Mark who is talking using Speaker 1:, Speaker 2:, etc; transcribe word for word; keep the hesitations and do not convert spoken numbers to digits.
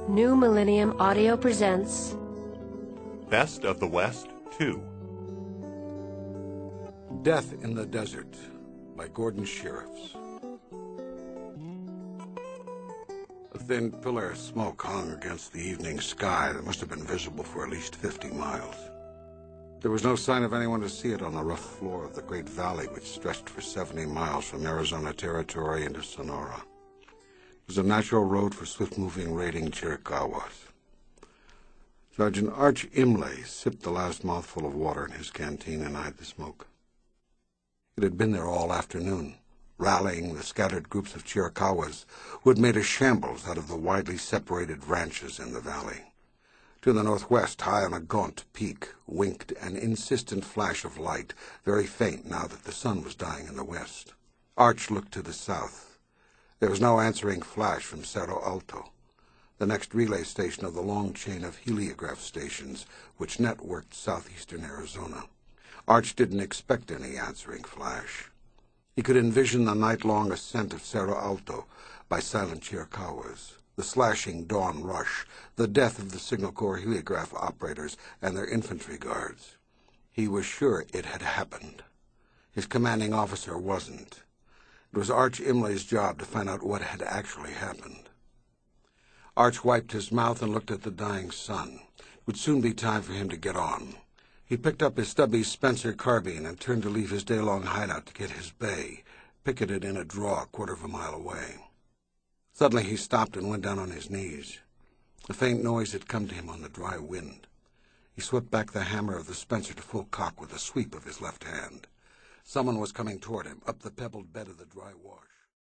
Speaker 1: New Millennium Audio presents
Speaker 2: Best of the West two.
Speaker 3: Death in the Desert by Gordon Shirreffs. A thin pillar of smoke hung against the evening sky that must have been visible for at least fifty miles. There was no sign of anyone to see it on the rough floor of the great valley which stretched for seventy miles from Arizona Territory into Sonora. It was a natural road for swift-moving raiding Chiricahuas. Sergeant Arch Imlay sipped the last mouthful of water in his canteen and eyed the smoke. It had been there all afternoon, rallying the scattered groups of Chiricahuas who had made a shambles out of the widely separated ranches in the valley. To the northwest, high on a gaunt peak, winked an insistent flash of light, very faint now that the sun was dying in the west. Arch looked to the south. There was no answering flash from Cerro Alto, the next relay station of the long chain of heliograph stations which networked southeastern Arizona. Arch didn't expect any answering flash. He could envision the night-long ascent of Cerro Alto by silent Chiricahuas, the slashing dawn rush, the death of the Signal Corps heliograph operators and their infantry guards. He was sure it had happened. His commanding officer wasn't. It was Arch Imlay's job to find out what had actually happened. Arch wiped his mouth and looked at the dying sun. It would soon be time for him to get on. He picked up his stubby Spencer carbine and turned to leave his day-long hideout to get his bay, picketed in a draw a quarter of a mile away. Suddenly he stopped and went down on his knees. A faint noise had come to him on the dry wind. He swept back the hammer of the Spencer to full cock with a sweep of his left hand. Someone was coming toward him, up the pebbled bed of the dry wash.